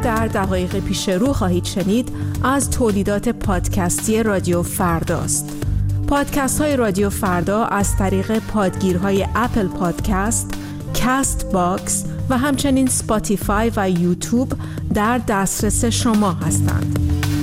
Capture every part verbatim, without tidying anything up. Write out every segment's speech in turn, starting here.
در دقایق پیش رو خواهید شنید از تولیدات پادکستی رادیو فرداست. پادکست های رادیو فردا از طریق پادگیرهای اپل پادکست، کست باکس و همچنین سپاتیفای و یوتیوب در دسترس شما هستند.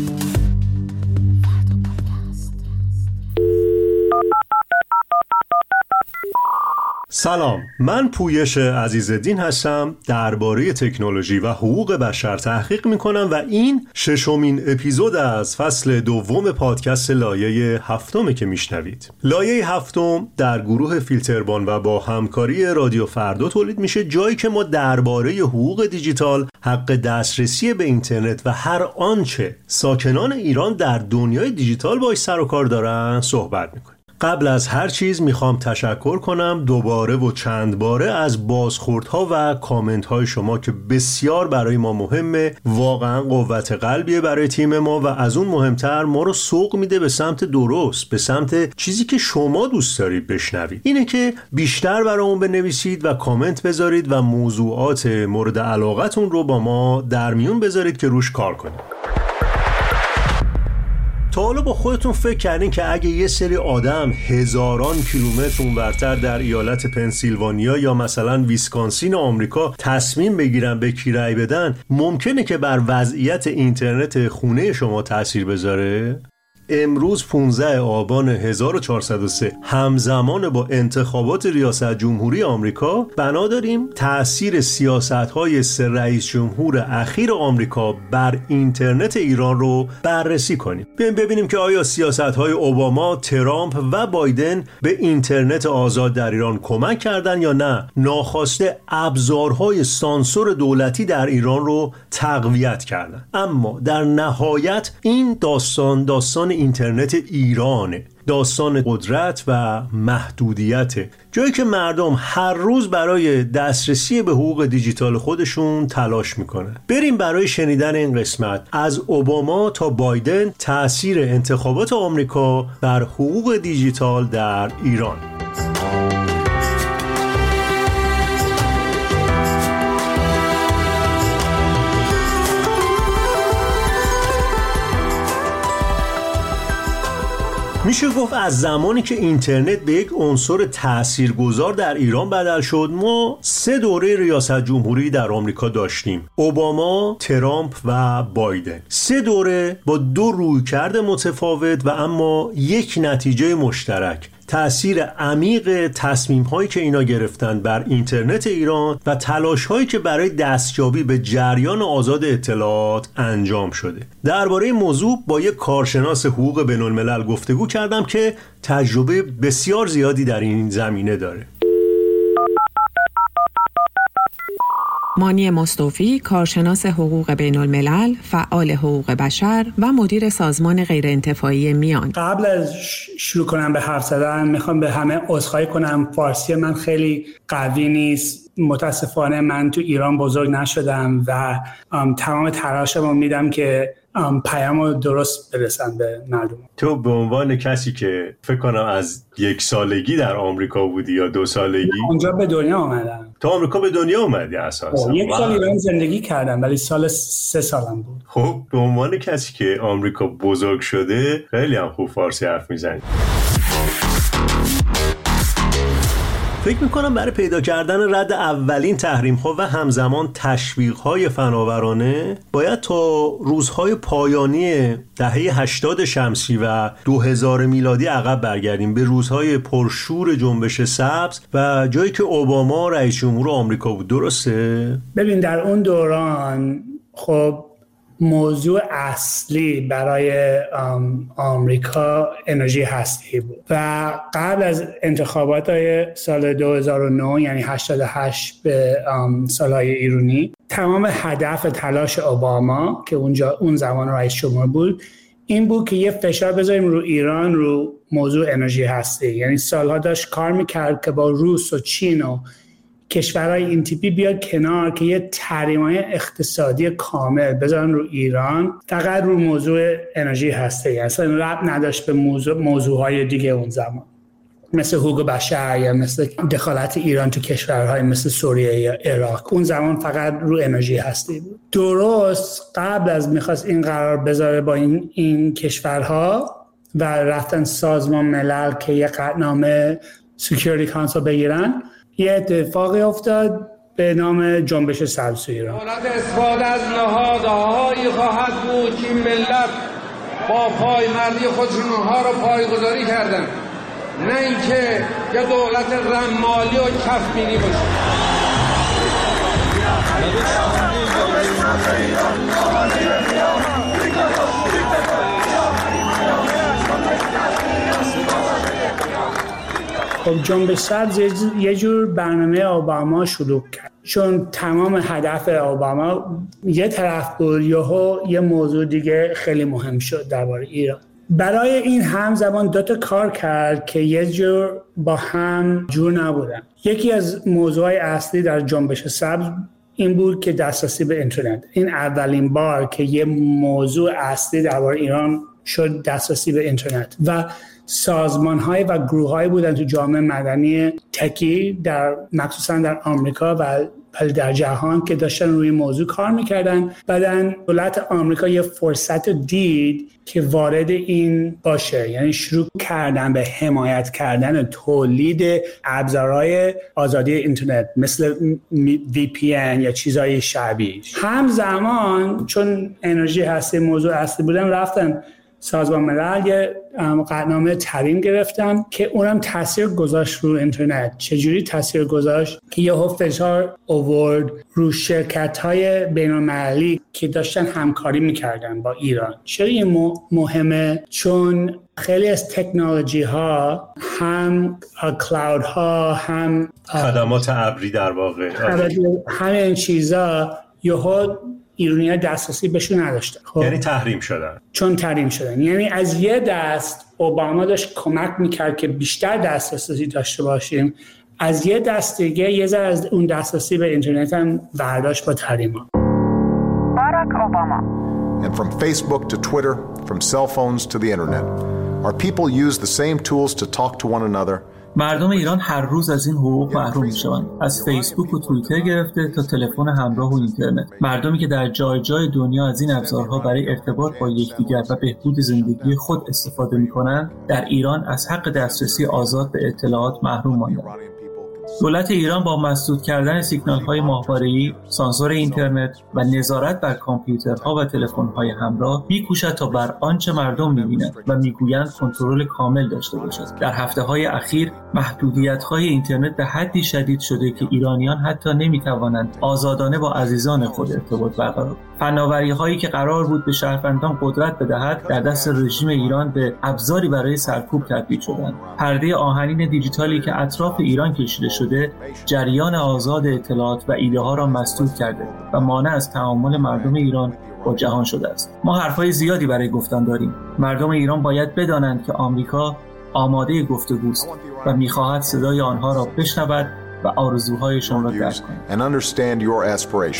سلام، من پویش عزیزالدین هستم. درباره تکنولوژی و حقوق بشر تحقیق میکنم و این ششمین اپیزود از فصل دوم پادکست لایه هفتمه که میشنوید. لایه هفتم در گروه فیلتربان و با همکاری رادیو فردا تولید میشه، جایی که ما درباره حقوق دیجیتال، حق دسترسی به اینترنت و هر آنچه ساکنان ایران در دنیای دیجیتال باهاش سر و کار دارن صحبت میکنیم. قبل از هر چیز میخوام تشکر کنم دوباره و چند باره از بازخوردها و کامنت های شما که بسیار برای ما مهمه. واقعا قوت قلبیه برای تیم ما و از اون مهمتر ما رو سوق میده به سمت درست، به سمت چیزی که شما دوست دارید بشنوید. اینه که بیشتر برامون بنویسید و کامنت بذارید و موضوعات مورد علاقتون رو با ما در میون بذارید که روش کار کنیم. تا حالا با خودتون فکر کردین که اگه یه سری آدم هزاران کیلومتر اونورتر در ایالت پنسیلوانیا یا مثلا ویسکانسین آمریکا تصمیم بگیرن به کی رأی بدن، ممکنه که بر وضعیت اینترنت خونه شما تأثیر بذاره؟ امروز پانزده آبان هزار و چهارصد و سه همزمان با انتخابات ریاست جمهوری آمریکا بنا داریم تأثیر سیاست‌های سه رئیس جمهور اخیر آمریکا بر اینترنت ایران رو بررسی کنیم. بیایم ببینیم که آیا سیاست‌های اوباما، ترامپ و بایدن به اینترنت آزاد در ایران کمک کردن یا نه ناخواسته ابزارهای سانسور دولتی در ایران رو تقویت کردن. اما در نهایت این داستان داستان اینترنت ایرانه، داستان قدرت و محدودیت، جایی که مردم هر روز برای دسترسی به حقوق دیجیتال خودشون تلاش میکنن. بریم برای شنیدن این قسمت از اوباما تا بایدن، تأثیر انتخابات آمریکا بر حقوق دیجیتال در ایران. میشه گفت از زمانی که اینترنت به یک عنصر تاثیرگذار در ایران بدل شد، ما سه دوره ریاست جمهوری در آمریکا داشتیم: اوباما، ترامپ و بایدن. سه دوره با دو رویکرد متفاوت و اما یک نتیجه مشترک: تأثیر عمیق تصمیم‌هایی که اینا گرفتن بر اینترنت ایران و تلاش‌هایی که برای دستیابی به جریان آزاد اطلاعات انجام شده. درباره این موضوع با یک کارشناس حقوق بین‌الملل گفتگو کردم که تجربه بسیار زیادی در این زمینه داره. مانی مصطفی، کارشناس حقوق بین الملل، فعال حقوق بشر و مدیر سازمان غیرانتفاعی میان. قبل از شروع کنم به حرف زدن میخوام به همه عذرخواهی کنم. فارسی من خیلی قوی نیست. متاسفانه من تو ایران بزرگ نشدم و تمام تلاشمو میدم که پیامو درست برسن به مردم. تو به عنوان کسی که فکر کنم از یک سالگی در آمریکا بودی یا دو سالگی؟ اونجا به دنیا آمدم. تو آمریکا به دنیا اومدی اساسا؟ یک سال ایران زندگی کردم ولی سال سه سالم بود. خب به عنوان کسی که آمریکا بزرگ شده خیلی هم خوب فارسی حرف میزنی. فکر میکنم برای پیدا کردن رد اولین تحریم‌ها و همزمان تشویق‌های فناورانه باید تا روزهای پایانی دهه هشتاد شمسی و دو هزار میلادی عقب برگردیم، به روزهای پرشور جنبش سبز و جایی که اوباما رئیس جمهور آمریکا بود. درسته؟ ببین در اون دوران خب موضوع اصلی برای آمریکا انرژی هسته‌ای بود و قبل از انتخابات های سال دو هزار و نه یعنی هشتاد و هشت به سالهای ایرانی، تمام هدف تلاش اوباما که اونجا اون زمان رئیس جمهور بود این بود که یه فشار بذاریم رو ایران رو موضوع انرژی هسته‌ای. یعنی سالها داشت کار میکرد که با روس و چین و کشورهای این تیپی بیاد کنار که یه تحریم‌های اقتصادی کامل بذارن رو ایران، فقط رو موضوع انرژی هسته‌ای، اصلا ربط نداشت به موضوع موضوعهای دیگه اون زمان. مثل حقوق بشر یا مثل دخالت ایران تو کشورهای مثل سوریه یا عراق. اون زمان فقط رو انرژی هستی بود. درست قبل از میخواست این قرار بذاره با این, این کشورها و رفتن سازمان ملل که یه قطعنامه سکیوریتی کانسل بگیرن، یه اتفاقی افتاد به نام جنبش سبز ایران. دولت استفاده از نهادهایی خواهد بود که ملت با پایمردی خودشون اونها رو پایگذاری کردن، نه اینکه یه دولت رمالی و کفبینی باشه. خب جنبش سبز یه جور برنامه اوباما شروع کرد، چون تمام هدف اوباما یه طرف بود، یهو یه موضوع دیگه خیلی مهم شد درباره ایران. برای این همزمان دو تا کار کرد که یه جور با هم جور نبودن. یکی از موضوعات اصلی در جنبش سبز این بود که دسترسی به اینترنت. این اولین بار که یه موضوع اصلی درباره ایران شد دسترسی به اینترنت و سازمان‌های و گروه‌هایی بودن تو جامعه مدنی تکی در مخصوصا در آمریکا و در جهان که داشتن روی موضوع کار میکردن. بعدن دولت آمریکا یه فرصت دید که وارد این باشه، یعنی شروع کردن به حمایت کردن تولید ابزارهای آزادی اینترنت مثل وی پی ان یا چیزهای شبیه. همزمان چون انرژی هستی موضوع اصلی بودن، رفتن سازمان ملل یه قطعنامه تریم گرفتن که اونم تاثیر گذاشت رو اینترنت. چجوری تاثیر گذاشت؟ که یهو فشار آورد رو شرکت‌های بین‌المللی که داشتن همکاری میکردن با ایران. چرا این مهمه؟ چون خیلی از تکنولوژی ها، هم کلاود ها، هم خدمات ابری در واقع، همه این چیزا یهو ایرانی‌ها دسترسی بهشون نداشتن. خب یعنی تحریم شدن. چون تحریم شدن، یعنی از یه دست اوباما داشت کمک میکرد که بیشتر دسترسی داشته باشیم، از یه دست دیگه یه ذره از اون دسترسی به اینترنت هم برداشت با تحریما. باراک اوباما. And from Facebook to Twitter, from cell phones to the internet, our people use the same tools to talk to one another. مردم ایران هر روز از این حقوق محروم میشوند، از فیسبوک و توییتر گرفته تا تلفن همراه و اینترنت. مردمی که در جای جای دنیا از این ابزارها برای ارتباط با یکدیگر و بهبود زندگی خود استفاده می‌کنند، در ایران از حق دسترسی آزاد به اطلاعات محروم ماندند. دولت ایران با مسدود کردن سیگنال‌های ماهواره‌ای، سانسور اینترنت و نظارت بر کامپیوترها و تلفن‌های همراه می‌کوشد تا بر آنچه مردم می‌بینند و می‌گویند کنترل کامل داشته باشد. در هفته‌های اخیر محدودیت‌های اینترنت به حدی شدید شده که ایرانیان حتی نمی‌توانند آزادانه با عزیزان خود ارتباط برقرار کنند. فناوری‌هایی که قرار بود به شهروندان قدرت بدهد، در دست رژیم ایران به ابزاری برای سرکوب تبدیل شدند. پرده آهنین دیجیتالی که اطراف ایران کشیده شده، جریان آزاد اطلاعات و ایده‌ها را مسدود کرده و مانع از تعامل مردم ایران با جهان شده است. ما حرفای زیادی برای گفتن داریم. مردم ایران باید بدانند که آمریکا آماده گفتگوست و می‌خواهد صدای آنها را بشنود و آرزوهایشان را درک کند.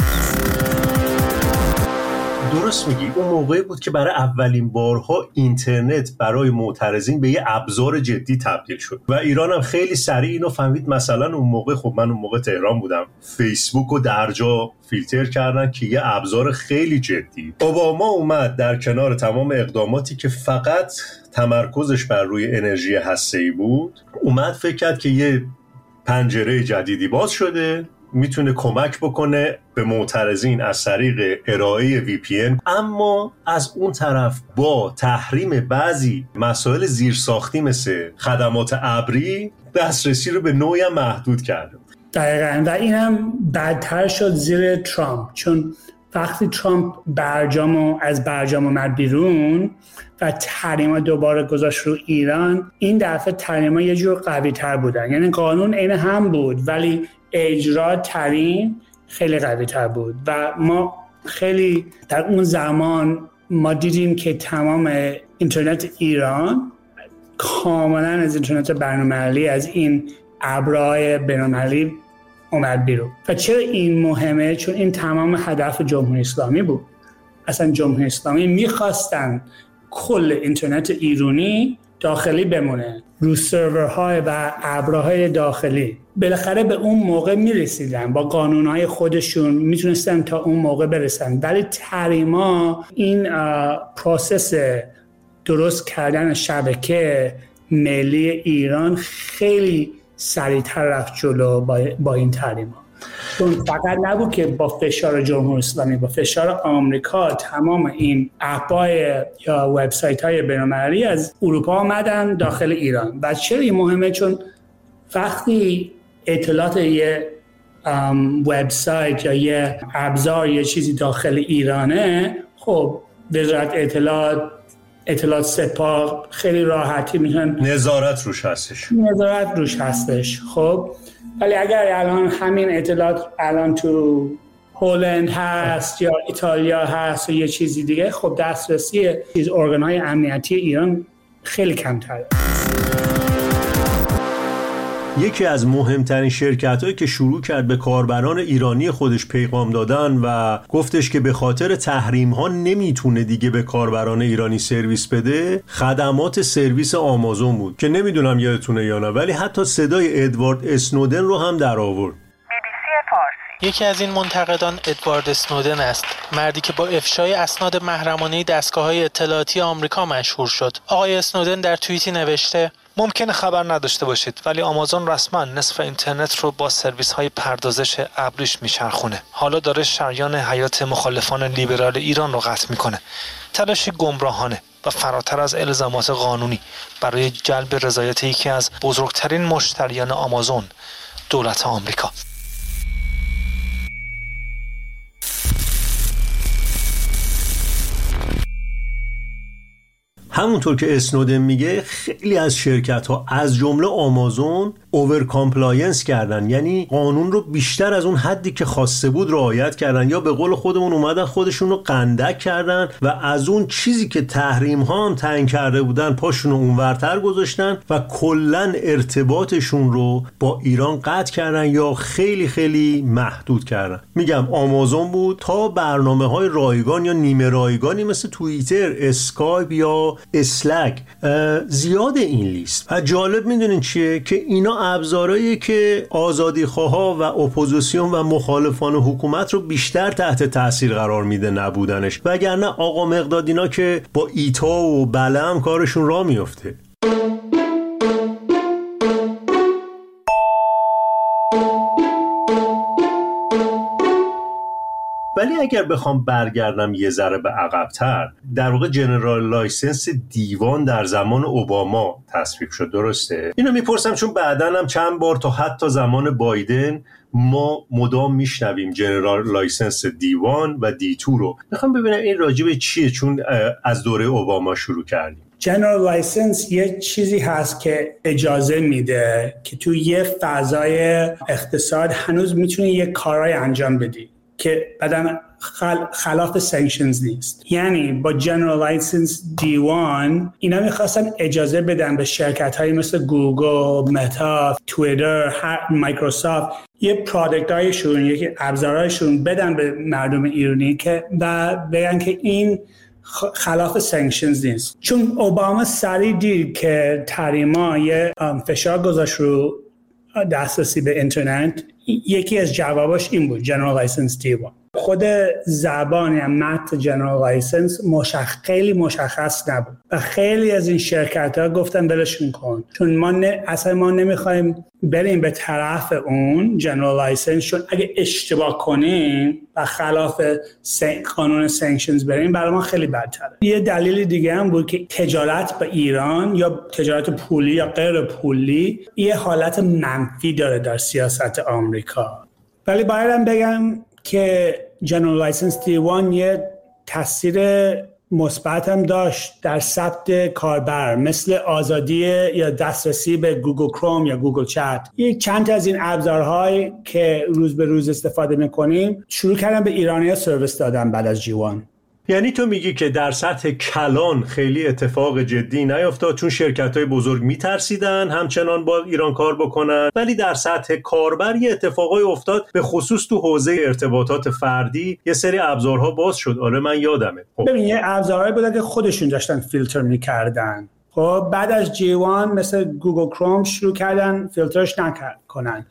درست میگی. اون موقعی بود که برای اولین بارها اینترنت برای معترضین به یه ابزار جدی تبدیل شد و ایران هم خیلی سریع اینو فهمید. مثلا اون موقع، خب من اون موقع تهران بودم، فیسبوک رو در جا فیلتر کردن که یه ابزار خیلی جدی. اوباما اومد در کنار تمام اقداماتی که فقط تمرکزش بر روی انرژی هسته‌ای بود، اومد فکر کرد که یه پنجره جدیدی باز شده، میتونه کمک بکنه به معترضین از طریق ارائه وی پی ان، اما از اون طرف با تحریم بعضی مسائل زیرساختی مثل خدمات ابری دسترسی رو به نوعی محدود کرده. دقیقاً. و اینم بدتر شد زیر ترامپ، چون وقتی ترامپ برجامو از برجام اومد بیرون و تحریما دوباره گذاشت رو ایران، این دفعه تحریما یه جور قوی تر بودن. یعنی قانون عین هم بود ولی اجرا ترین خیلی قوی تر بود و ما خیلی در اون زمان ما دیدیم که تمام اینترنت ایران کاملا از اینترنت بین‌المللی، از این ابرهای بین‌المللی اومد بیرون. و چرا این مهمه؟ چون این تمام هدف جمهوری اسلامی بود. اصلا جمهوری اسلامی میخواستن کل اینترنت ایرانی داخلی بمونه رو سرورهای و ابرهای داخلی. بالاخره به اون موقع میرسیدن با قانونهای خودشون، میتونستن تا اون موقع برسن. ولی تحریما این پروسس درست کردن شبکه ملی ایران خیلی سریعتر رفت جلو با, با این تحریما. چون فقط نبود که با فشار جمهوری اسلامی، با فشار آمریکا تمام این اپ‌های یا وبسایت‌های بین‌المللی از اروپا آمدن داخل ایران. و چرا این مهمه؟ چون وقتی اطلاعات یه وبسایت یا یه ابزار یه چیزی داخل ایرانه، خب وزارت اطلاعات اطلاعات سپاه خیلی راحتی میتونن نظارت روش هستش نظارت روش هستش خب ولی اگر الان همین اطلاعات الان تو هلند هست یا ایتالیا هست یا یه چیزی دیگه، خب دسترسی چیز ارگان‌های امنیتی ایران خیلی کمتره. یکی از مهمترین شرکت‌هایی که شروع کرد به کاربران ایرانی خودش پیغام دادن و گفتش که به خاطر تحریم‌ها نمیتونه دیگه به کاربران ایرانی سرویس بده، خدمات سرویس آمازون بود که نمیدونم یادتونه یا نه، ولی حتی صدای ادوارد اسنودن رو هم در آورد. یکی از این منتقدان ادوارد اسنودن است، مردی که با افشای اسناد محرمانه دستگاه‌های اطلاعاتی آمریکا مشهور شد. آقای اسنودن در توییتی نوشته: ممکنه خبر نداشته باشید ولی آمازون رسما نصف اینترنت رو با سرویس‌های پردازش ابریش میچرخونه. حالا داره شریان حیات مخالفان لیبرال ایران رو قطع میکنه. تلاشی گمراهانه و فراتر از الزامات قانونی برای جلب رضایت یکی از بزرگترین مشتریان آمازون، دولت آمریکا. همونطور که اسنودن میگه خیلی از شرکت ها از جمله آمازون اوور کامپلاینس کردن، یعنی قانون رو بیشتر از اون حدی که خواسته بود رعایت کردن، یا به قول خودمون اومدن خودشون رو قندک کردن و از اون چیزی که تحریم ها هم تعیین کرده بودن پاشون رو اونورتر گذاشتن و کلن ارتباطشون رو با ایران قطع کردن یا خیلی خیلی محدود کردن. میگم آمازون بود تا برنامه های رایگان یا نیمه رایگانی مثل توییتر، اسکایپ یا اسلک، زیاد این لیست. و جالب میدونین چیه؟ که اینا ابزارهایی که آزادیخواها و اپوزیسیون و مخالفان حکومت رو بیشتر تحت تاثیر قرار میده نبودنش، وگرنه آقا مقدادینا که با ایتا و بله هم کارشون راه میفته. ولی اگر بخوام برگردم یه ذره به عقب‌تر، در واقع جنرال لایسنس دیوان در زمان اوباما تصویب شد، درسته؟ اینو میپرسم چون بعداً هم چند بار تا حتی زمان بایدن ما مدام میشنویم جنرال لایسنس دیوان و دیتو رو. میخوام ببینم این راجب چیه، چون از دوره اوباما شروع کردیم. جنرال لایسنس یه چیزی هست که اجازه میده که تو یه فضای اقتصاد هنوز میتونی یه کارهای انجام بدی که بعداً خل... خلاف سانکشنز نیست. یعنی با جنرال لایسنس دیوان اینا میخواستن اجازه بدن به شرکت هایی مثل گوگل، متا، توییتر، مایکروسافت یه پروداکت هایشون، یکی ابزارهایشون بدن به مردم ایرانی که و بگن که این خلاف سانکشنز نیست. چون اوباما سریع دید که تحریما یه فشار گذاشت رو دسترسی به اینترنت، یکی از جواباش این بود، جنرال لایسنس دیوان. خود زبان یا متن جنرال لایسنس مشخص خیلی مشخص نبود و خیلی از این شرکت ها گفتن بلشون کن، چون ما نه، اصلا ما نمیخوایم بریم به طرف اون جنرال لایسنس، چون اگه اشتباه کنیم و خلاف قانون سانکشنز بریم برای ما خیلی بدتره. یه دلیل دیگه هم بود که تجارت با ایران یا تجارت پولی یا غیر پولی یه حالت منفی داره در سیاست آمریکا. ولی بایدم بگم که جنرال لایسنس دیوان یه تاثیر مثبت هم داشت در ثبت کاربر، مثل آزادی یا دسترسی به گوگل کروم یا گوگل چت. یک چند از این ابزارهایی که روز به روز استفاده میکنیم شروع کردن به ایرانی‌ها سرویس دادن بعد از جیوان. یعنی تو میگی که در سطح کلان خیلی اتفاق جدی نیفتاد چون شرکت‌های بزرگ میترسیدن همچنان با ایران کار بکنن، ولی در سطح کاربر یه اتفاقای افتاد، به خصوص تو حوزه ارتباطات فردی یه سری ابزارها باز شد. آره من یادمه. خب. ببین یه ابزارهایی بودن که خودشون داشتن فیلتر میکردن خب بعد از جی وان مثل گوگل کروم شروع کردن فیلترش نکنن.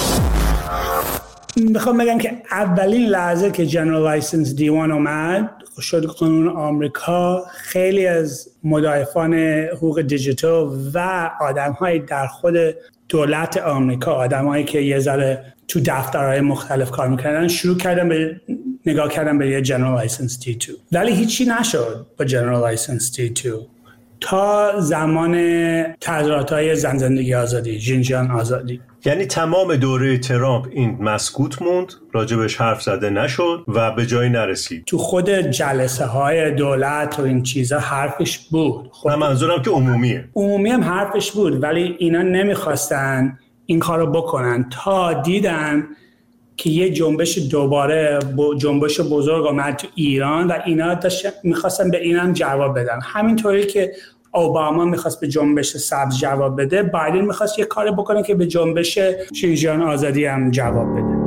میخوام بگم که اولین لحظه که جنرال لایسنس دی وان اومد شد قانون آمریکا، خیلی از مدافعان حقوق دیجیتال و آدم‌های در خود دولت آمریکا، آدم‌هایی که یه ذره تو دفترهای مختلف کار می‌کردن، شروع کردن به نگاه کردن به یه جنرال لایسنس دی تو. ولی هیچی نشد با جنرال لایسنس دی تو تا زمان تظاهرات‌های زن زندگی آزادی، ژینجیانگ آزادی. یعنی تمام دوره ترامپ این مسکوت موند، راجبش حرف زده نشد و به جایی نرسید. تو خود جلسه های دولت و این چیزا حرفش بود. من منظورم که عمومیه. عمومی هم حرفش بود، ولی اینا نمیخواستن این کارو بکنن تا دیدن که یه جنبش دوباره جنبش بزرگ اومد تو ایران و اینا میخواستن به اینم جواب بدن. همینطوری که اوباما میخواست به جنبش سبز جواب بده، بایدن میخواست یه کار بکنه که به جنبش ژینجیانگ آزادی هم جواب بده.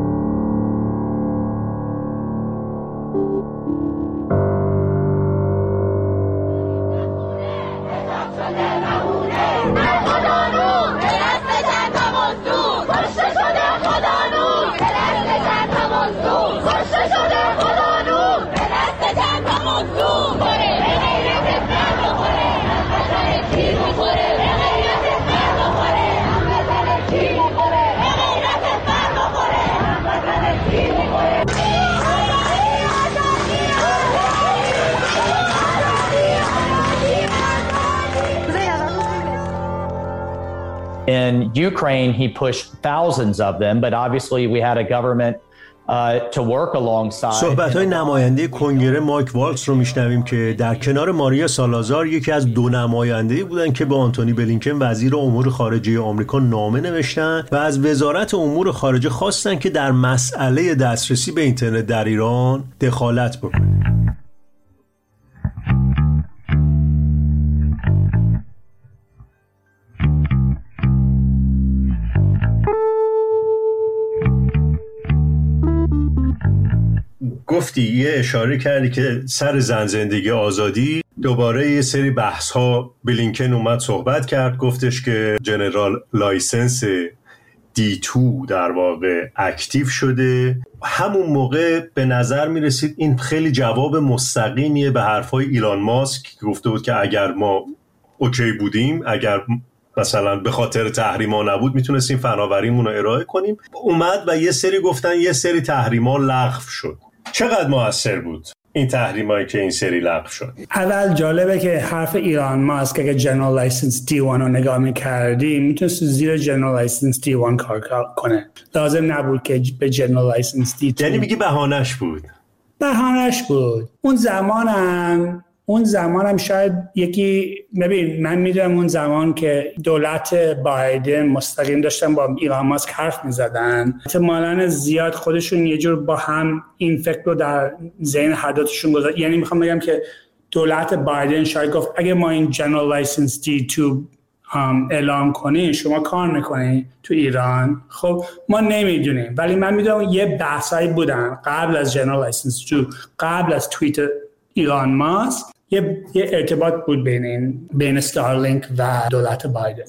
In Ukraine, he pushed thousands of them, but obviously we had a government uh, to work alongside. صحبت‌های نماینده کنگره مایک والتز رو میشنویم که در کنار ماریا سالازار یکی از دو نماینده‌ای بودن که به آنتونی بلینکن وزیر امور خارجه آمریکا نامه نوشتن و از وزارت امور خارجه خواستن که در مسئله دسترسی به اینترنت در ایران دخالت بکنه. گفتی یه اشاره کردی که سر زن زندگی آزادی دوباره یه سری بحث ها بلینکن اومد صحبت کرد، گفتش که جنرال لایسنس دی تو در واقع اکتیو شده. همون موقع به نظر می رسید این خیلی جواب مستقیمیه به حرفای ایلان ماسک که گفته بود که اگر ما اوکی بودیم، اگر مثلا به خاطر تحریما نبود میتونستیم فناوریمون رو ارائه کنیم. اومد و یه سری گفتن یه سری تحریما لغو شد. چقدر موثر بود این تحریمایی که این سری لغو شد؟ اول جالبه که حرف ایلان ماسک که جنرال لایسنس دی وان رو نگاه می‌کردی میتونست زیر جنرال لایسنس دی وان کار کنه، لازم نبود که به جنرال لایسنس دی تو. یعنی میگی بهانه‌اش بود؟ بهانه‌اش بود. اون زمانم اون زمانم شاید یکی، ببین من میدونم اون زمان که دولت بایدن مستقیم داشتن با ایلان ماسک حرف میزدن، احتمالاً زیاد خودشون یه جور با هم این فکر رو در ذهن هر دوتاشون گذاشت. یعنی میخوام بگم که دولت بایدن شاید گفت اگه ما این جنرال لایسنس دی تو اعلام کنیم شما کار میکنین تو ایران، خب ما نمیدونیم، ولی من میدونم یه بحثایی بودن قبل از جنرال لایسنس تو، قبل از توییت ایلان ماسک یه, یه ارتباط بود بین بین استارلینک و دولت بایدن.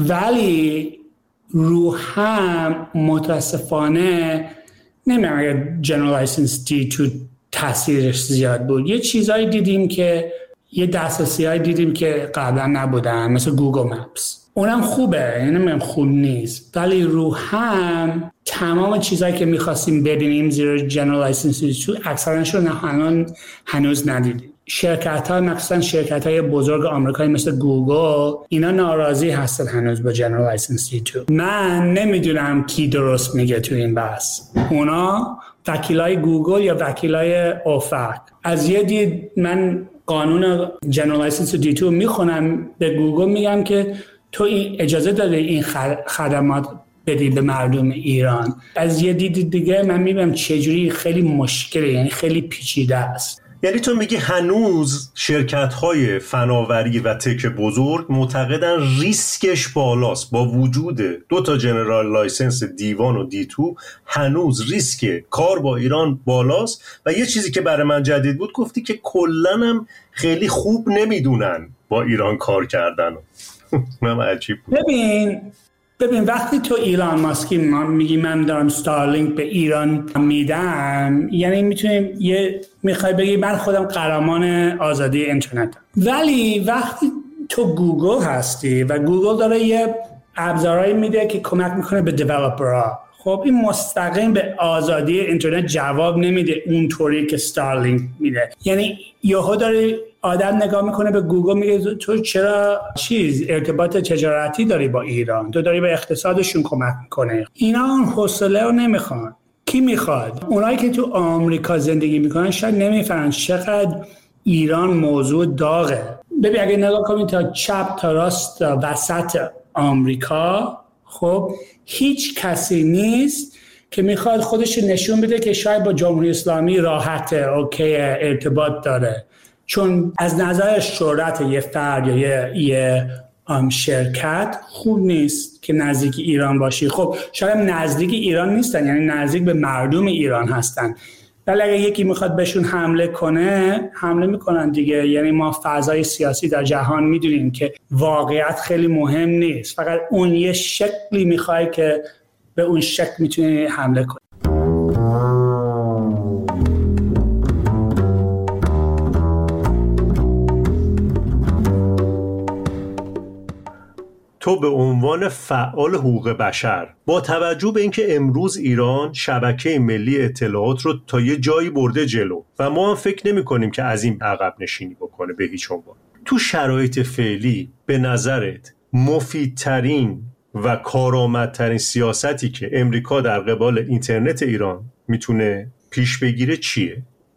ولی رو هم متاسفانه نمیدونم اگر جنرال لایسنس دی تو تاثیرش زیاد بود. یه چیزایی دیدیم که یه دسترسی‌هایی دیدیم که قبلا نبودن، مثل گوگل مپس. اونم خوبه، یعنی نمیگم خوب نیست، ولی رو هم تمام چیزایی که می‌خواستیم ببینیم زیر جنرال لایسنس دی تو اکثرش رو نه هنوز ندیدیم. شرکت‌ها، مثلا شرکت‌های بزرگ آمریکایی مثل گوگل، اینا ناراضی هستن هنوز با جنرال لایسنس دی تو. من نمیدونم کی درست میگه تو این بحث، اونا وکیلای گوگل یا وکیلای اوفک. از یه دید من قانون جنرال لایسنس دی تو میخونم، به گوگل میگم که تو این اجازه داری این خدمات بدی به مردم ایران. از یه دید دیگه من میبینم چجوری خیلی مشکله، یعنی خیلی پیچیده است. یعنی تو میگی هنوز شرکت‌های فناوری و تک بزرگ معتقدن ریسکش بالاست، با وجود دو تا جنرال لایسنس دی وان و دی تو هنوز ریسک کار با ایران بالاست. و یه چیزی که برای من جدید بود، گفتی که کلاً هم خیلی خوب نمیدونن با ایران کار کردن. من عجیب بود. ببین ببین وقتی تو ایلان ماسکی میگی من دارم ستارلینک به ایران میدم، یعنی میتونیم یه میخوای بگی من خودم قهرمان آزادی اینترنتم. ولی وقتی تو گوگل هستی و گوگل داره یه ابزارهایی میده که کمک میکنه به دیولپرها، خب این مستقیم به آزادی اینترنت جواب نمیده اونطوری که ستارلینک میده. یعنی یهو داره آدم نگاه میکنه به گوگل میگه تو چرا چیز ارتباط تجارتی داری با ایران، تو داری به اقتصادشون کمک میکنه. اینا اون حوصله رو نمیخوان. کی میخواد؟ اونایی که تو آمریکا زندگی میکنن شاید نمیفهمن چقدر ایران موضوع داغه. ببین اگه نگاه کنید تا چپ تا راست تا وسط آمریکا، خب هیچ کسی نیست که میخواد خودش نشون بده که شاید با جمهوری اسلامی راحته، اوکی، ارتباط داره. چون از نظر شهرت یه فرد یا یه, یه شرکت خوب نیست که نزدیک ایران باشی. خب شاید نزدیک ایران نیستن، یعنی نزدیک به مردم ایران هستن، ولی اگه یکی میخواد بهشون حمله کنه حمله میکنن دیگه. یعنی ما فضای سیاسی در جهان میدونیم که واقعیت خیلی مهم نیست، فقط اون یه شکلی میخوای که به اون شکل میتونی حمله کنی. تو به عنوان فعال حقوق بشر با توجه به اینکه امروز ایران شبکه ملی اطلاعات رو تا یه جایی برده جلو و ما هم فکر نمی کنیم که از این عقب نشینی بکنه به هیچ عنوان، تو شرایط فعلی به نظرت مفیدترین و کارآمدترین سیاستی که امریکا در قبال اینترنت ایران میتونه پیش بگیره چیه؟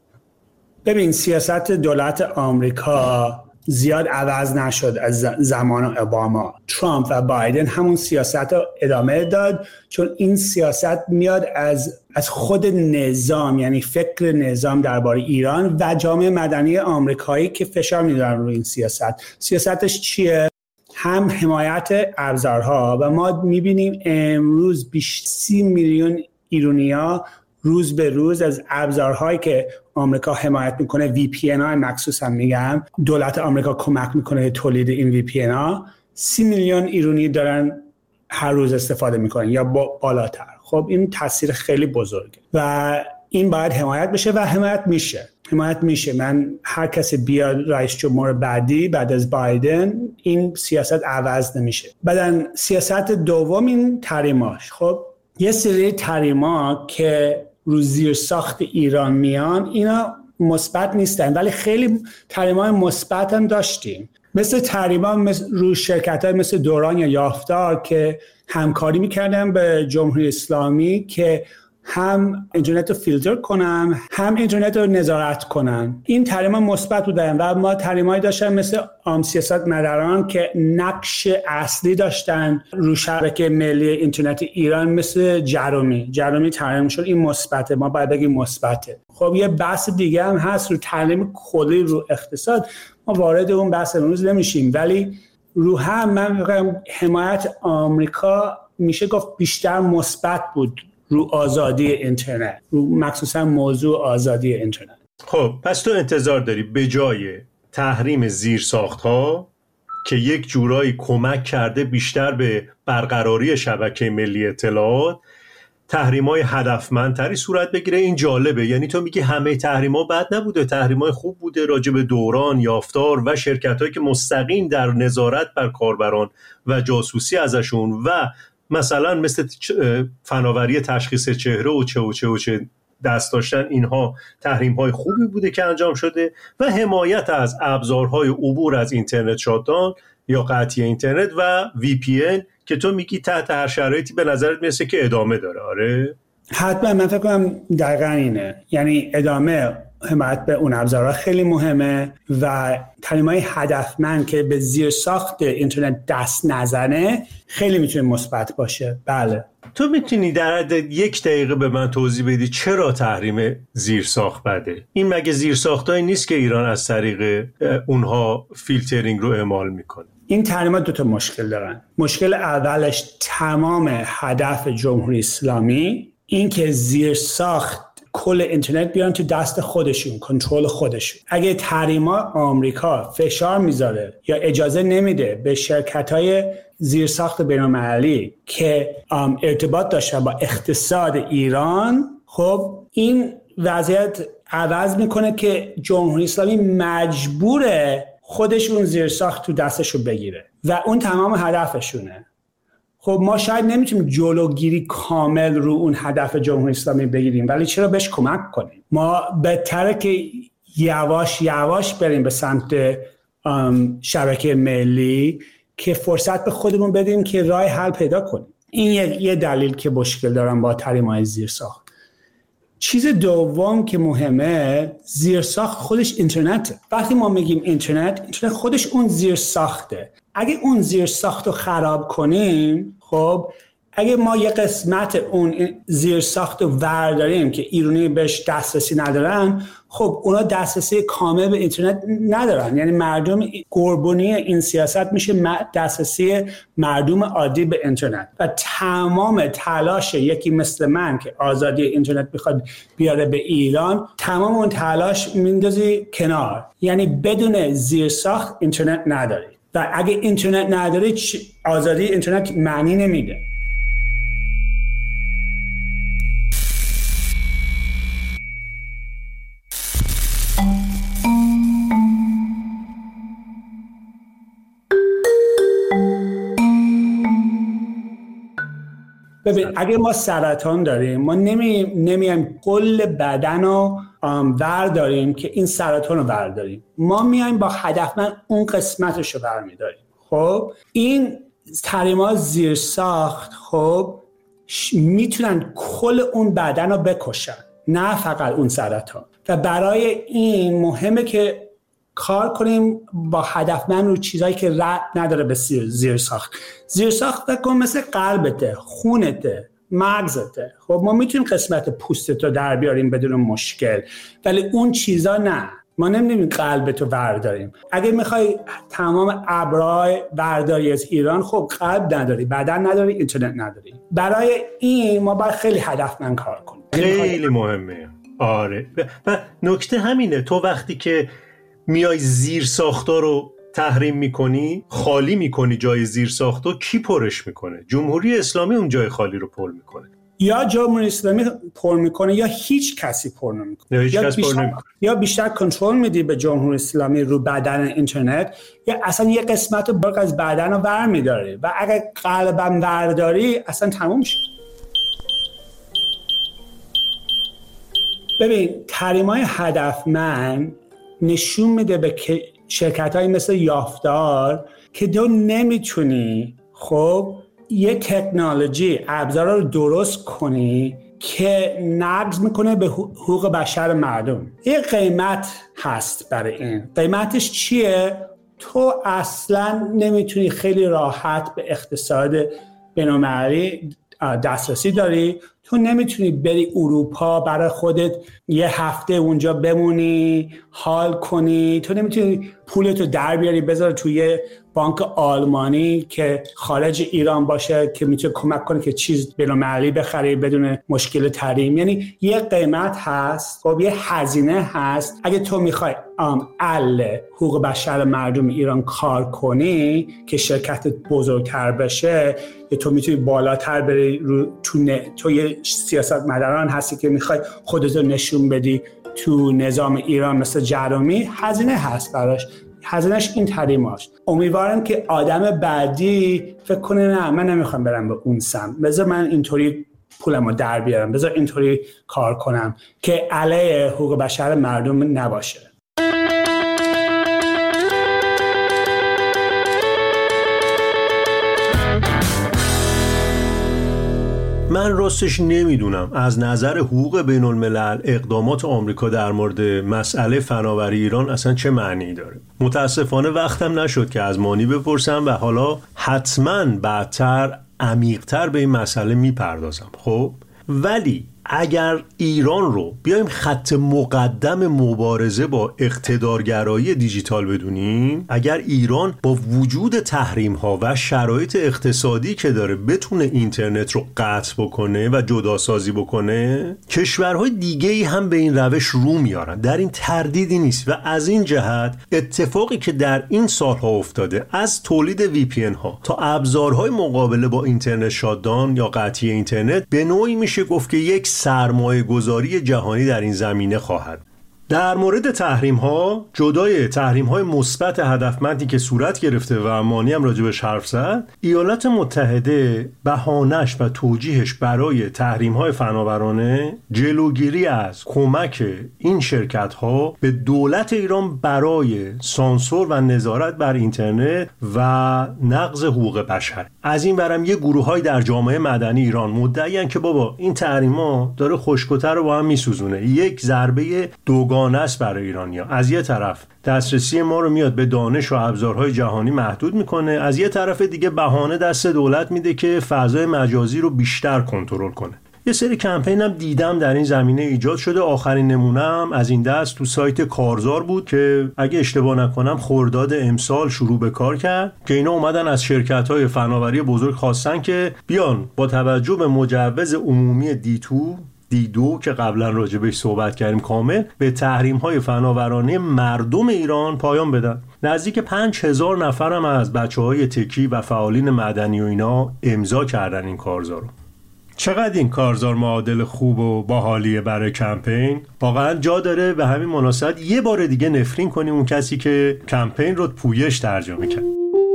ببین سیاست دولت آمریکا زیاد عوض نشد از زمان اوباما. ترامپ و بایدن همون سیاست رو ادامه داد، چون این سیاست میاد از از خود نظام، یعنی فکر نظام درباره ایران و جامعه مدنی آمریکایی که فشار میذارن روی این سیاست. سیاستش چیه؟ هم حمایت ابزارها و ما میبینیم امروز بیش سی میلیون ایرانیا روز به روز از ابزارهایی که آمریکا حمایت میکنه، وی پی ان ها مخصوصا میگم، دولت آمریکا کمک میکنه تولید این وی پی ان ها، سی میلیون ایرانی دارن هر روز استفاده میکنن یا بالاتر. خب این تاثیر خیلی بزرگه و این باید حمایت بشه و حمایت میشه. حمایت میشه. من هر کسی بیاد رئیس جمهور بعدی بعد از بایدن این سیاست عوض نمیشه. بعدن سیاست دوم این تحریماش. خب یه سری تحریما که رو زیر ساخت ایران میان اینا مثبت نیستن، ولی خیلی تحریم‌های مثبت هم داشتیم، مثل تحریم‌ها رو شرکت‌های مثل دوران یا یافتار که همکاری میکردن به جمهوری اسلامی که هم اینترنت رو فیلتر کنن هم اینترنت رو نظارت کنن. این تحریم‌ها مثبت بودن و ما تحریم‌هایی داشتن مثل عام سیاست مداران که نقش اصلی داشتن رو شبکه ملی اینترنت ایران، مثل جرمی جرمی تحریم شد. این مثبته، ما باید بگیم مثبته. خب یه بحث دیگه هم هست رو تحریم کلی رو اقتصاد، ما وارد اون بحث امروز نمیشیم، ولی رو هم من میگم حمایت آمریکا میشه گفت بیشتر مثبت بود رو آزادی اینترنت، رو مخصوصا موضوع آزادی اینترنت. خب پس تو انتظار داری به جای تحریم زیرساخت‌ها که یک جورایی کمک کرده بیشتر به برقراری شبکه ملی اطلاعات، تحریم‌های هدفمندتری صورت بگیره؟ این جالبه. یعنی تو میگی همه تحریم‌ها بد نبوده، تحریم‌های خوب بوده راجع به دوران، یافتار و شرکت‌هایی که مستقیم در نظارت بر کاربران و جاسوسی ازشون و مثلا مثل فناوری تشخیص چهره و چه و چه و چه دست داشتن، اینها تحریم‌های خوبی بوده که انجام شده و حمایت از ابزارهای عبور از اینترنت شاتداون یا قطعی اینترنت و وی پی ان که تو میگی تحت هر شرایطی به نظرت میرسه که ادامه داره. آره حتما، من فکر کنم دقیقاً اینه. یعنی ادامه حمایت به اون ابزارها خیلی مهمه و تحریم‌های هدفمند که به زیر ساخت اینترنت دست نزنه خیلی میتونه مثبت باشه. بله. تو میتونی در حد یک دقیقه به من توضیح بدی چرا تحریم زیرساخت بده؟ این مگه زیرساختایی نیست که ایران از طریق اونها فیلترینگ رو اعمال میکنه؟ این تحریمات دو تا مشکل دارن. مشکل اولش تمام هدف جمهوری اسلامی این که زیرساخت کل اینترنت بیان تو دست خودشون، کنترل خودشون. اگه تحریما آمریکا فشار میذاره یا اجازه نمیده به شرکت‌های زیرساخت بین‌المللی که ارتباط داشته با اقتصاد ایران، خب این وضعیت عوض میکنه که جمهوری اسلامی مجبوره خودشون زیرساخت تو دستشو بگیره و اون تمام هدفشونه. خب ما شاید نمیتونیم جلوگیری کامل رو اون هدف جمهوری اسلامی بگیریم، ولی چرا بهش کمک کنیم؟ ما بهتره که یواش یواش بریم به سمت شبکه ملی که فرصت به خودمون بدیم که راه حل پیدا کنیم. این یه, یه دلیل که مشکل دارم با تحریم‌های زیرساخت. چیز دوم که مهمه، زیرساخت خودش اینترنته. وقتی ما میگیم اینترنت، اینترنت خودش اون زیرساخته. اگه اون زیرساخت رو خراب کنیم، خب اگه ما یه قسمت اون زیرساخت رو ورداریم که ایرانی بهش دسترسی ندارن، خب اونا دسترسی کامل به اینترنت ندارن. یعنی مردم قربانی این سیاست میشه دسترسی مردم عادی به اینترنت و تمام تلاش یکی مثل من که آزادی اینترنت بخواد بیاره به ایران، تمام اون تلاش میندازی کنار. یعنی بدون زیرساخت اینترنت نداری و اگه اینترنت نداری آزادی اینترنت معنی نمیده. ببین اگه ما سرطان داریم، ما نمی نمیایم کل بدن رو ورداریم که این سرطان رو برداریم، ما میایم با هدفمند اون قسمتش رو برمیداریم. خب این تحریم‌ها زیرساخت خب میتونن کل اون بدن رو بکشن، نه فقط اون سرطان. و برای این مهمه که کار کنیم با هدفمند رو چیزایی که ربط نداره به زیرساخت. زیرساخت بکن مثل قلبته، خونته، مغزته. خب ما میتونیم قسمت پوستت رو در بیاریم بدون مشکل، ولی اون چیزا نه. ما نمی‌دونیم قلبتو برداریم. اگه میخوای تمام ابرای برداری از ایران، خب قلب نداری، بدن نداری، اینترنت نداری. برای این ما باید خیلی هدفمند کار کنیم. خیلی مهمه. آره. و نکته همینه، تو وقتی که میای زیر ساختا رو تحریم میکنی، خالی میکنی جای زیر ساختا، کی پرش میکنه؟ جمهوری اسلامی اون جای خالی رو پر میکنه. یا جمهوری اسلامی پر میکنه یا هیچ کسی پر نمیکنه. یا هیچ یا کس بیشتر, پر نمیکنه. یا بیشتر کنترل میدی به جمهوری اسلامی رو بدن اینترنت، یا اصلا یه قسمت برق از بدن رو ور میداری و اگر قلبم ورداری اصلا تموم شد. ببین تحریم‌های هدفمند نشون میده به شرکت‌های مثل یافدار که تو نمیتونی خب یه تکنولوژی ابزار رو درست کنی که نقض میکنه به حقوق بشر مردم. یه قیمت هست برای این. قیمتش چیه؟ تو اصلا نمیتونی خیلی راحت به اقتصاد بین‌المللی دسترسی داری. تو نمیتونی بری اروپا برای خودت یه هفته اونجا بمونی، حال کنی. تو نمیتونی پولتو در بیاری بذار توی بانک آلمانی که خارج ایران باشه که میتونه کمک کنه که چیز بین‌المللی بخری بدون مشکل تحریم. یعنی یه قیمت هست، خب یه هزینه هست. اگه تو میخوای ال حقوق بشر مردم ایران کار کنی که شرکتت بزرگتر بشه، یا تو میتونی بالاتر بری رو تو, ن... تو یه سیاست مداران هستی که میخوای خودت رو نشون بدی تو نظام ایران مثل جرامی، هزینه هست براش. هزینهش این تحریماش. امیدوارم که آدم بعدی فکر کنه نه من نمیخوام برم به اون سمت، بذار من اینطوری پولمو در بیارم، بذار اینطوری کار کنم که علیه حقوق بشر مردم نباشه. من راستش نمیدونم از نظر حقوق بین الملل اقدامات آمریکا در مورد مسئله فناوری ایران اصلا چه معنی داره. متاسفانه وقتم نشد که از مانی بپرسم و حالا حتما بعدتر عمیق‌تر به این مسئله میپردازم. خب ولی اگر ایران رو بیایم خط مقدم مبارزه با اقتدارگرایی دیجیتال بدونیم، اگر ایران با وجود تحریم ها و شرایط اقتصادی که داره بتونه اینترنت رو قطع بکنه و جداسازی بکنه، کشورهای دیگه‌ای هم به این روش رو میارن، در این تردیدی نیست. و از این جهت اتفاقی که در این سالها افتاده، از تولید وی پی ان ها تا ابزارهای مقابله با اینترنت شاتدان یا قطعی اینترنت، به نوعی میشه گفت که یک سرمایه گذاری جهانی در این زمینه خواهد. در مورد تحریم ها، جدای تحریم های مثبت هدفمندی که صورت گرفته و مانی هم راجبش حرف زد، ایالات متحده بهانش و توجیهش برای تحریم های فناورانه جلوگیری از کمک این شرکت ها به دولت ایران برای سانسور و نظارت بر اینترنت و نقض حقوق بشر. از این برم یه گروه‌های در جامعه مدنی ایران مدعی‌اند که بابا این تحریم‌ها داره خشک‌وتر رو با هم میسوزونه، یک ضربه دوگانه است برای ایرانی‌ها. از یه طرف دسترسی ما رو میاد به دانش و ابزارهای جهانی محدود میکنه، از یه طرف دیگه بهانه دست دولت میده که فضای مجازی رو بیشتر کنترل کنه. یه سری کمپین هم دیدم در این زمینه ایجاد شده. آخرین نمونه هم از این دست تو سایت کارزار بود که اگه اشتباه نکنم خرداد امسال شروع به کار کرد، که اینا اومدن از شرکت‌های فناوری بزرگ خواستن که بیان با توجه به مجوز عمومی دی تو دی دو که قبلا راجبش صحبت کردیم کامل، به تحریم‌های فناورانه مردم ایران پایان بدن. نزدیک پنج هزار نفر هم از بچه‌های تکی و فعالین مدنی و اینا امضا کردن این کارزار رو. چقدر این کارزار معادل خوب و باحالیه برای کمپین. واقعا جا داره به همین مناسبت یه بار دیگه نفرین کنیم اون کسی که کمپین رو پویش ترجمه کرد.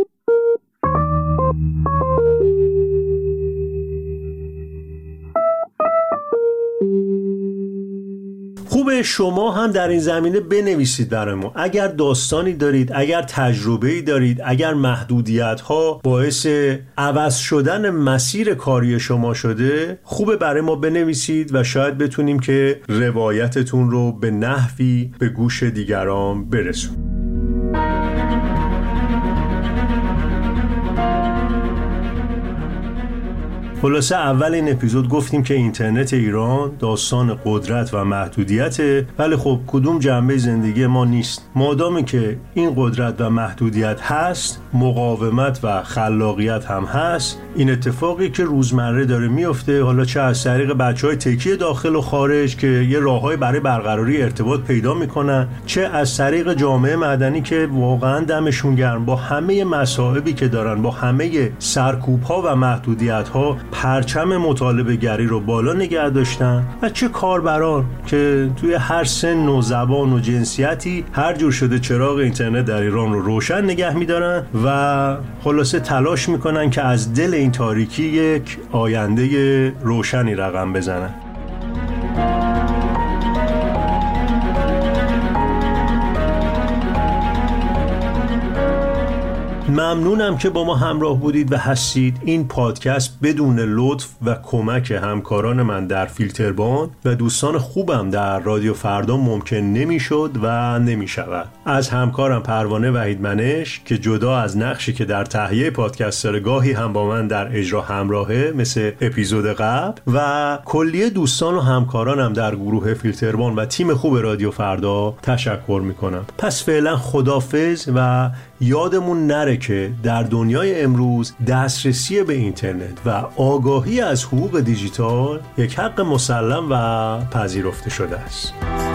خوبه شما هم در این زمینه بنویسید برای ما. اگر داستانی دارید، اگر تجربه‌ای دارید، اگر محدودیت‌ها باعث عوض شدن مسیر کاری شما شده، خوبه برای ما بنویسید و شاید بتونیم که روایتتون رو به نحوی به گوش دیگران برسونیم. خلاصه اول این اپیزود گفتیم که اینترنت ایران داستان قدرت و محدودیته، ولی خب کدوم جنبه زندگی ما نیست. مادامی که این قدرت و محدودیت هست، مقاومت و خلاقیت هم هست. این اتفاقی که روزمره داره میفته، حالا چه از طریق بچهای تکی داخل و خارج که یه راههای برای برقراری ارتباط پیدا میکنن، چه از طریق جامعه مدنی که واقعا دمشون گرم با همه مصائبی که دارن، با همه سرکوب‌ها و محدودیت‌ها پرچم مطالبه گری رو بالا نگه داشتن، و چه کاربران که توی هر سن و زبان و جنسیتی هر جور شده چراغ اینترنت در ایران رو روشن نگه می‌دارن و خلاصه تلاش میکنن که از دل این تاریکی یک آینده روشنی رقم بزنن. ممنونم که با ما همراه بودید و هستید. این پادکست بدون لطف و کمک همکاران من در فیلتربان و دوستان خوبم در رادیو فردا ممکن نمیشد و نمیشود. از همکارم پروانه وحیدمنش که جدا از نقشی که در تهیه پادکست داره، گاهی هم با من در اجرا همراهه مثل اپیزود قبل، و کلیه دوستان و همکارانم در گروه فیلتربان و تیم خوب رادیو فردا تشکر میکنم. پس فعلا خدافظ و یادمون نره که در دنیای امروز دسترسی به اینترنت و آگاهی از حقوق دیجیتال یک حق مسلم و پذیرفته شده است.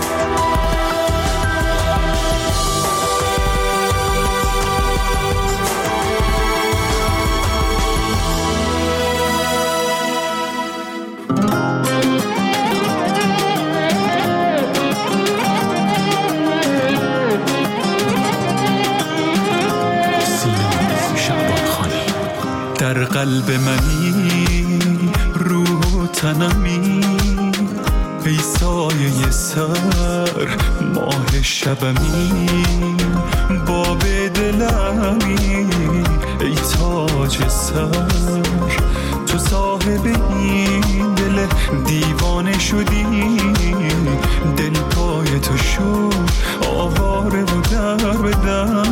در قلب منی، روح و تنمی، ای سایه سر ماه شبمی، باب دلمی، ای تاج سر، تو صاحب این دل دیوانه شدی، دل پای تو شد آواره و در به در.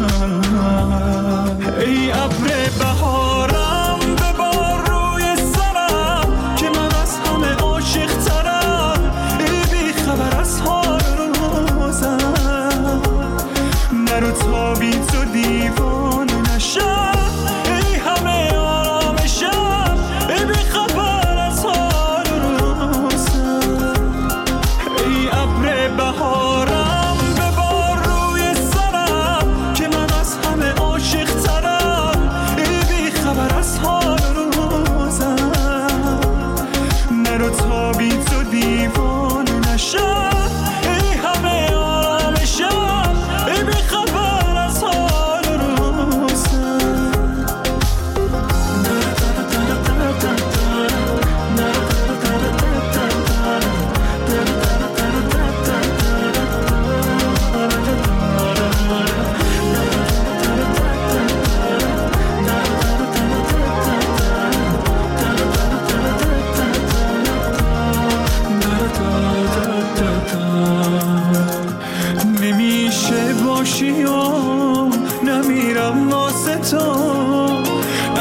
ای ابر بهارم ببار روی سرم که من از همه عاشق ترم،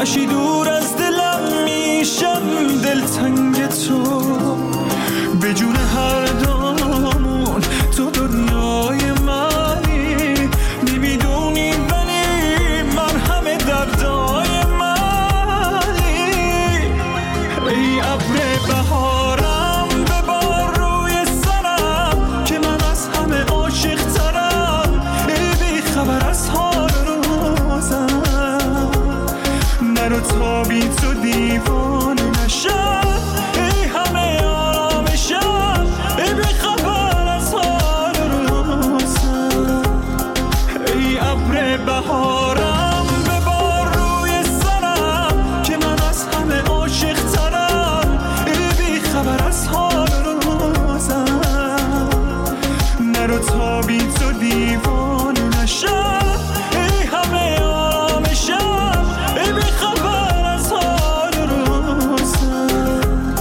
هشی دور از دلم میشم دلتنگ تو به جون هر دامون تو دنیای منی نمیدونی ولی من همه دردای منی ای ابر بهارم ببار روی سرم که من از همه عاشق ترم ای بی خبر از حال روزم نرو تا بی تو دیوانه نشم ای همه آرامشم ای بی خبر از حال روزم ای ابر بهارم ببار روی سرم که من از همه عاشق ترم ای بی خبر از حال روزم نرو تا بی تو دیوانه نشم ای همه آرامشم ای بی خبر از حال روزم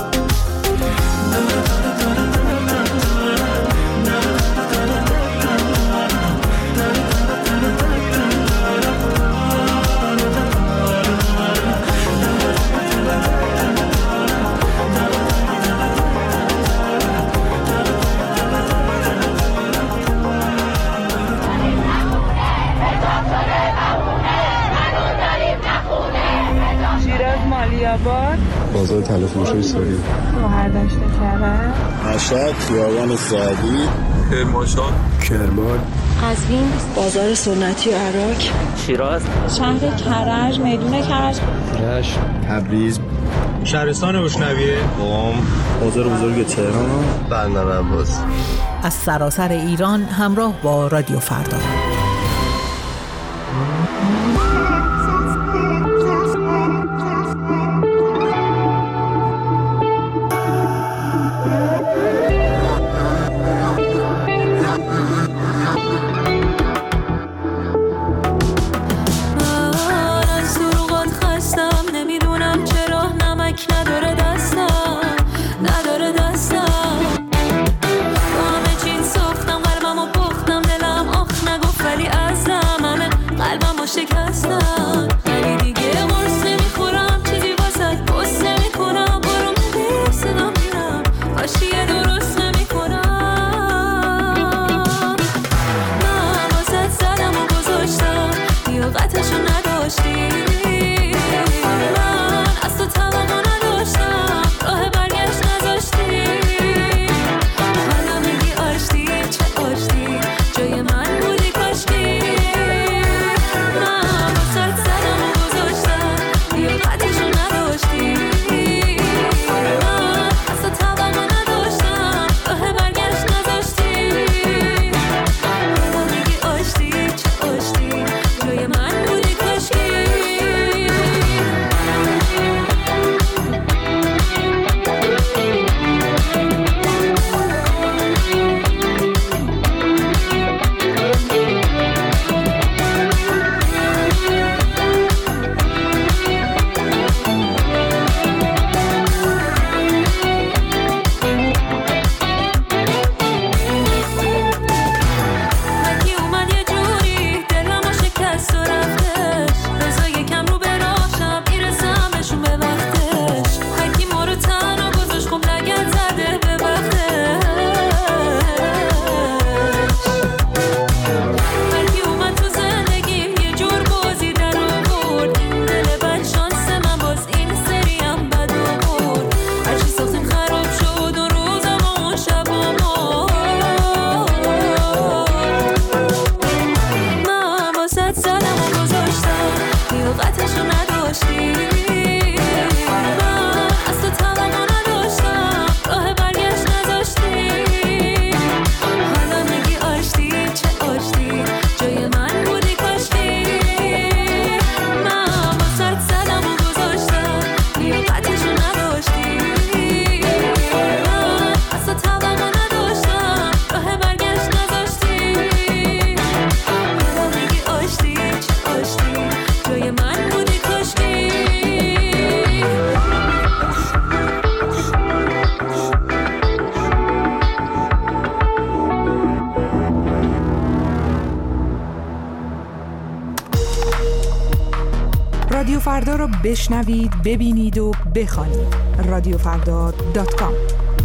شیراز مالیاباد بازار تلفروشی سوری مهردشت کرد مشهد خیابان سعدی کرمانشاه کرمان قزوین بازار سنتی و عراق شیراز شهر کرج میدون کرج رشت تبریز شهرستان بوشنویه قم بازار بزرگ تهران بندر عباس از سراسر ایران همراه با رادیو فردا. نداره دستم نداره دستم با همه چین ساختم قلبم و پختم دلم آخ نگفت رادیو فردا را بشنوید، ببینید و بخوانید. رادیو فردا دات کام.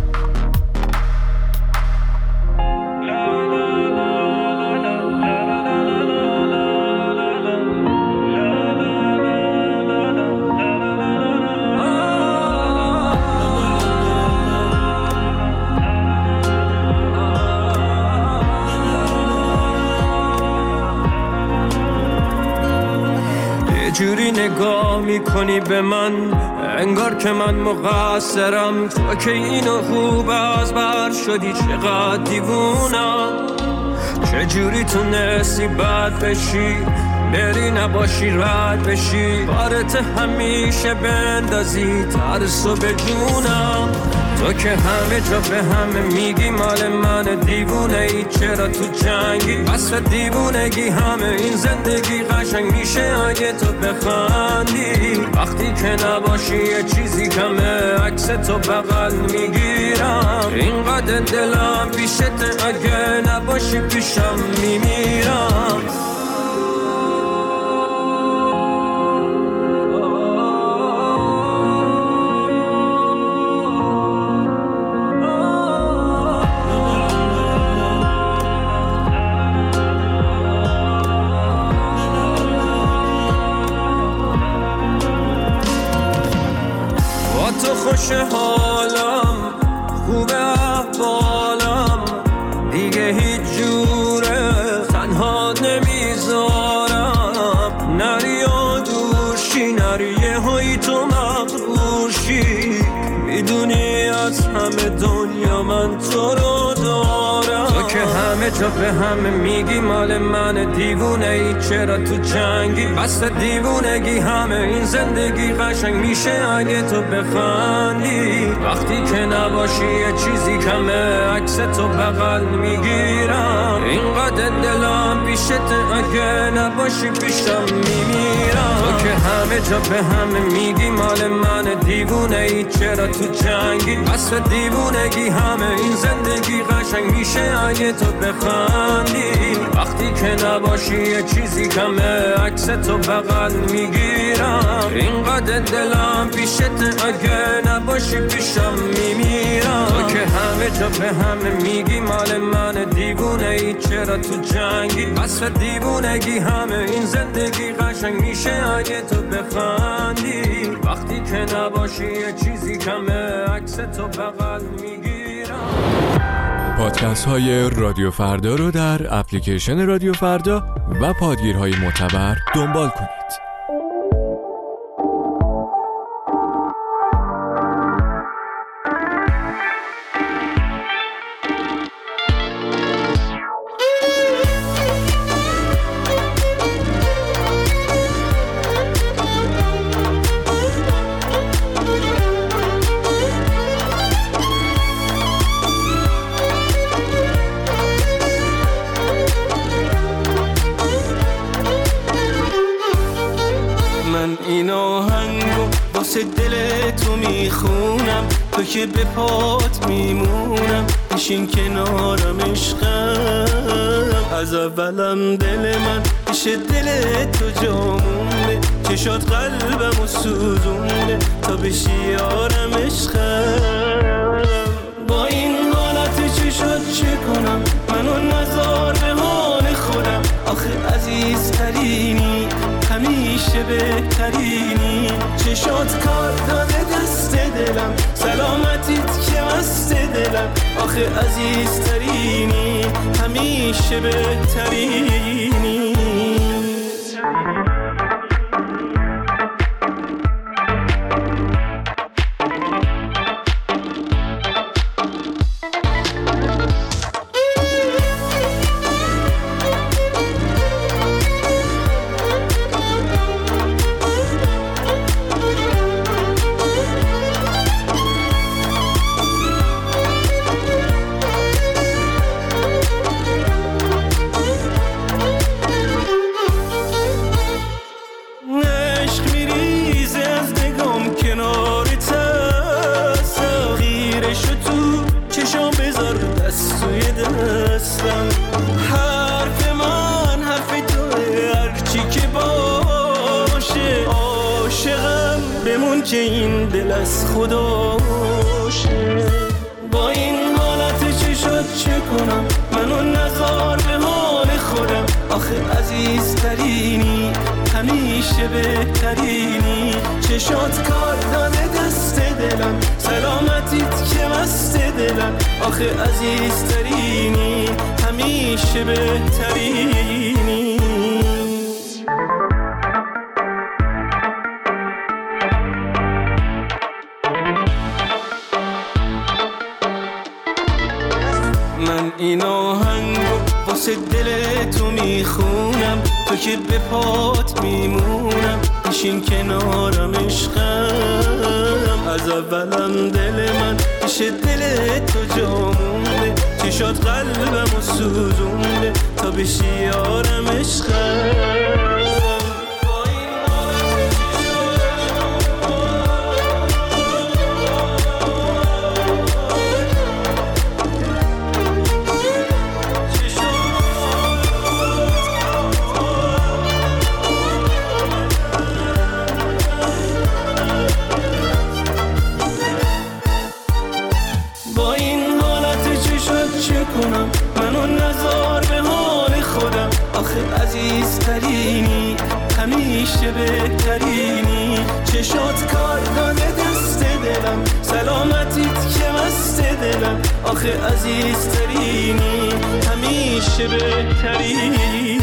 جوری نگاه میکنی به من انگار که من مقصرم، تو که اینو خوب از بر شدی چقدر دیوونم. چجوری تونستی بد بشی بری نباشی رد بشی، بارت همیشه بندازی ترسو به جونم. تو که همه جا به همه میگی مال من دیوونه ای، چرا تو جنگی؟ وصف دیوونگی همه این زندگی قشنگ میشه اگه تو بخندی. وقتی که نباشی یه چیزی کمه عکس تو بغل میگیرم، اینقدر دلم پیشت اگه نباشی پیشم میمیرم. خوش حالم خوب احوالم دیگه هیچ جوره تنها نمیذارم، نری و دورشی نری یه هایی تو مغرورشی، میدونی از همه دنیا من تو رو دارم. تو که همه جا به همه میگی مال من دیوونه ای، چرا تو جنگی؟ بسته دیوونگی همه این زندگی قشنگ میشه اگه تو بخندی. وقتی که نباشی یه چیزی کمه عکس تو بغل میگیرم، اینقدر دلم پیشت اگه نباشی پیشم میمیرم. تو که همه جا به همه میگی مال من دیوونه ای، چرا تو جنگی؟ بسته دیوونگی همه این زندگی قشنگ میشه اگه تو بخندی. وقتی که نباشی یه چیزی کمه عکس تو بغل میگیرم، اینقدر دلم پیشت اگه نباشی پیشم میمیرم. تو که همه جا به همه میگی مال من دیوونه ای، چرا تو جنگی؟ وصف دیوونگی همه این زندگی قشنگ میشه اگه تو بخندی. وقتی که نباشی یه چیزی کمه عکس تو بغل میگیرم. پادکست های رادیو فردا رو در اپلیکیشن رادیو فردا و پادگیرهای معتبر دنبال کنید. این آهنگو واسه دل تو میخونم، تو که به پات میمونم، بشین کنارم عشقم. از اولم دل من پیش دل تو جامونه، چشات قلبم و سوزونه تا بشی یارم عشقم. با این حالت چشات چه کنم منو نزار به حال خودم، آخه عزیزترینی همیشه بهترینی. چشات کار داده دست دلم، سلامتیت که مست دلم، آخه عزیزترینی همیشه بهترینی. عاشقم بمون که این دل از خداشه. با این حالت چی شد چه کنم منو نذار به حال خودم. آخه عزیزترینی همیشه بهترینی. چشات کار داده دست دلم سلامتیت که مست دلم. آخه عزیزترینی همیشه بهترینی. من این آهنگو واسه دل تو میخونم، تو که به پات میمونم. بشین کنارم عشقم، از اولم دل من پیش دل تو جا مونده. چشات قلبمو سوزونده تا بشی یارم عشقم. منو نذار به حال خودم. آخه عزیزترینی همیشه بهترینی. چشات کار داده دست دلم سلامتیت که مست دلم. آخه عزیزترینی همیشه بهترینی.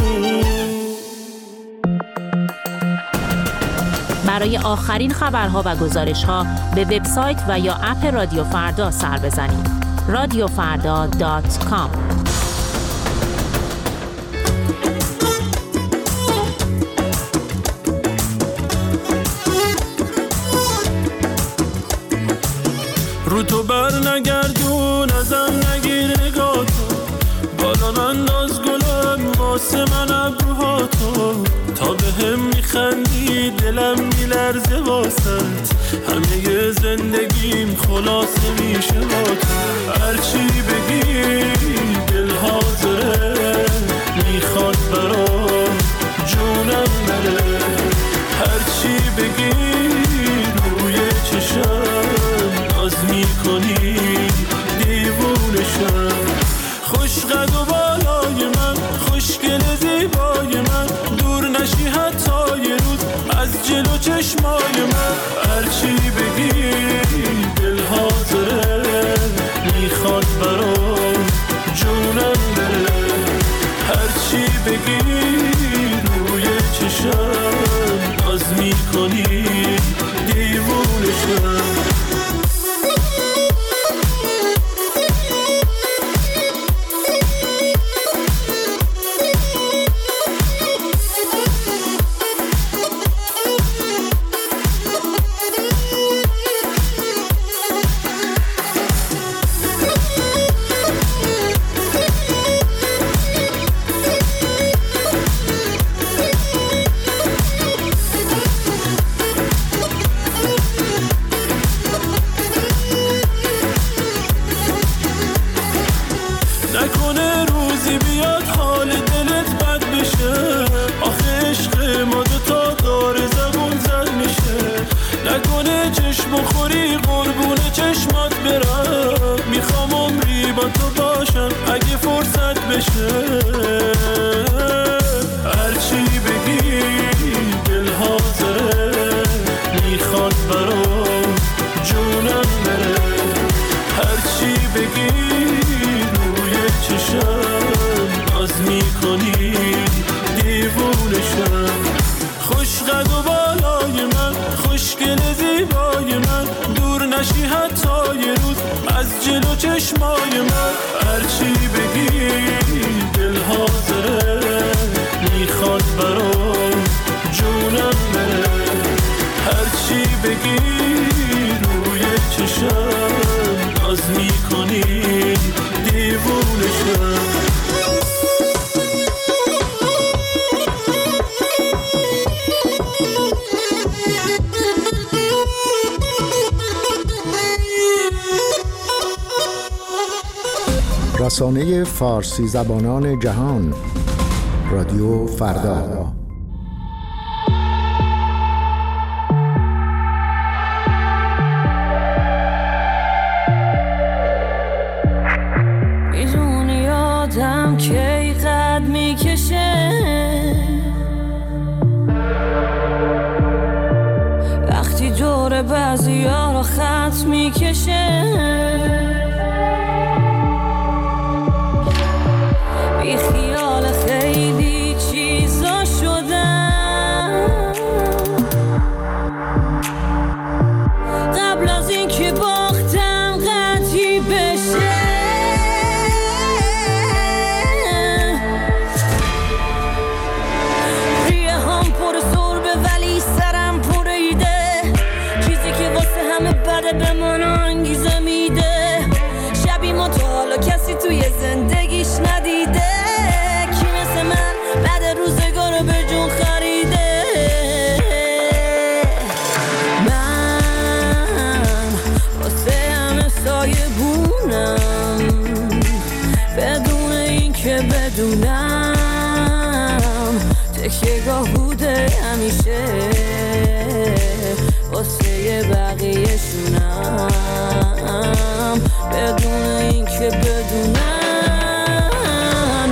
برای آخرین خبرها و گزارش‌ها به وبسایت و یا اپ رادیو فردا سر بزنید. رادیو فردا دات کام. رو تو بر نگردون ازم نگیر نگاه تو. بالا انداز گلم واسه من ابروهاتو. تا به هم میخندی دلم میلرزه واسط. همه زندگیم خلاصه میشه با تو. هرچی بگی دل حاضره، میخواد برام جونم بره. هرچی بگی روی چشم ناز میکنی دیوونشم. خوش قد و بالای من، خوشگل زیبای من. دور نشی حتی یه روز از جلو چشمای من. هرچی بگی دل حاضره، میخواد برام جونم بره. هرچی بگی روی چشم ناز میکنی دیوونشم. نکنه روزی بیاد حال دلت بد بشه. آخه عشق ما دوتا داره زبون زد میشه. نکنه چشم خوری قربون چشمات برم. میخوام عمری با تو باشم اگه فرصت بشه. هرچی بگی دل حاضره، میخواد برام جونم بره. هرچی بگی چشم ناز میکنی دیوونشم. خوش قد و بالای من، خوشگل زیبای من. دور نشی حتی یه روز از جلو چشمای من. هرچی بگی دل حاضره، میخواد برام جونم بره. هرچی بگی روی چشم ناز میکنی دیوونشم. رسانه فارسی زبانان جهان رادیو فردا. داره بعضیا رو خط میکشه، بی خیال خیلی چیزا شدم قبل از این که باختم قطعی بشه. ریه هم پر سربه ولی سرم پر ایده، چیزی که واسه همه بده به من انگیزه میده. شبی ما تا حالا کسی توی زندگیش ندیده، کی مثل من بعد روزگار رو به جون خریده. من واسه همه سایه بونم بدون این که بدونم، تکیه گاه بوده همیشه واسه بقیه شونم بدون این که بدونم.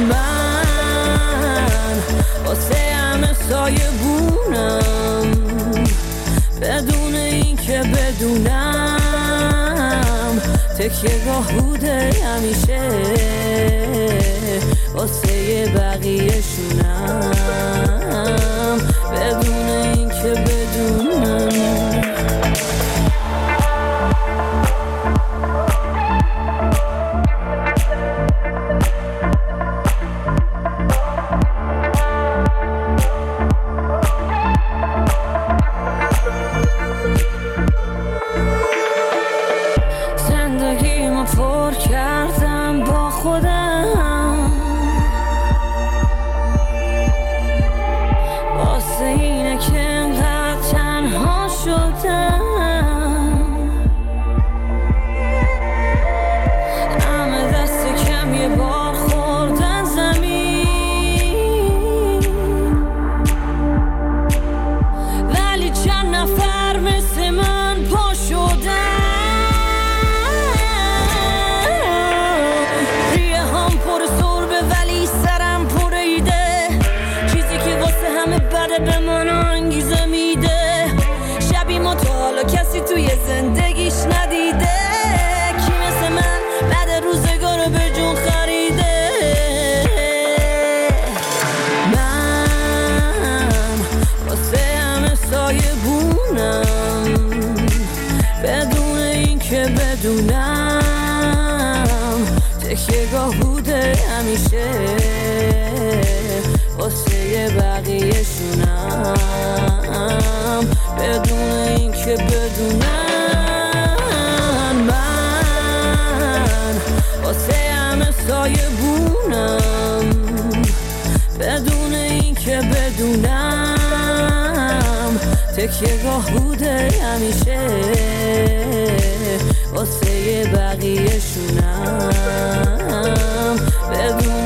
من واسه همه سایه بونم بدون این که بدونم، تکیه گاه بوده همیشه واسه بقیه شونم بدون این که بدونم. زندگیمو پر کردم با خودم، واسه اینه که انقدر تنها شدم. همه دست کم یه بار خوردن زمین، ولی چند نفر مثل من پا شدن. ریه هم پر سربه ولی سرم پر ایده، چیزی که واسه همه بده به من انگیزه میده. شبی ما تا حالا کسی توی زندگیش ندیده، کی مثل من بعد روزگار رو به جون خریده. من واسه همه سایه بونم بدون این که بدونم، تکیه گاه بوده همیشه واسه بقیه شونم بدون این که بدونم. من واسه همه سایه بونم بدون این که بدونم، تکیه گاه بوده همیشه واسه بقیه شونم بدون